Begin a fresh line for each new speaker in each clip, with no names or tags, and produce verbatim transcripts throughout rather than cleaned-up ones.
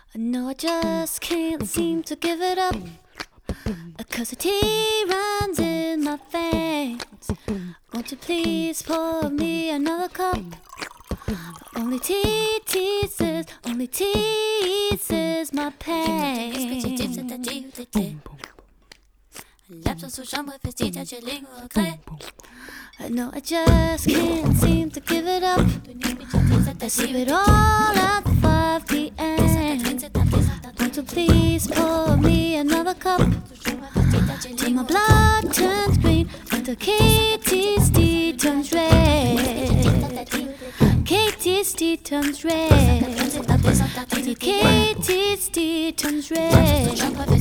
No, I just can't seem to give it up, 'cause the tea runs in my veins. Won't you please pour me another cup? Only tea teases, only teases my pain. No, I just can't seem to give it up. I sip it all at five p m Won't you please pour me another cup? Till my blood turns green and the Katie's tea turns red. Katie's tea turns red. Katie's tea turns red.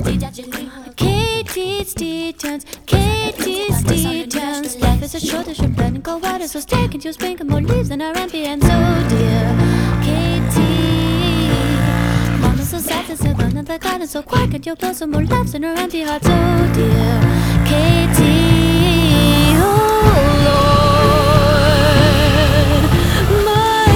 Katie's tea turns. Katie's tea turns. Life is a short, it should burn and go water. So stay and you sprinkle more leaves than our ambience. Oh dear, Katie. Mama's so sad to sit under the garden. So quiet, and you'll blow some more laughs in her empty heart. Oh dear, Katie. Oh Lord, my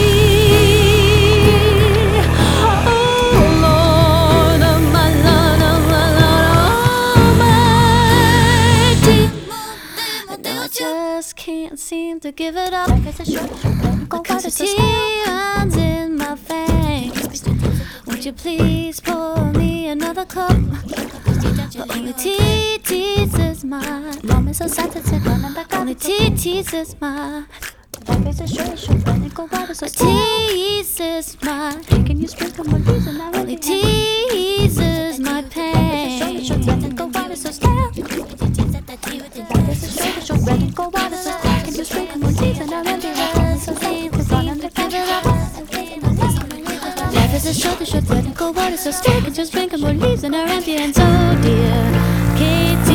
tea. Oh Lord, oh my Lord, oh my Lord, oh my tea. And I just can't seem to give it up, 'cause the tea runs in my veins. Won't you please pour me another cup? Only tea teases my. Mom is so sad to sit down and back. Only tea teases my. Life is a short, short, burning cold water. So teases my. Can you sprinkle more leaves and I only teases my pain. Life is a short, short, burning cold water. So stay. Life is a short, short, burning cold water. So can you sprinkle more leaves and I only so stay. Life is a short, short, burning cold water. So stay. Can you sprinkle more leaves and our empty hands. Oh dear, Katie.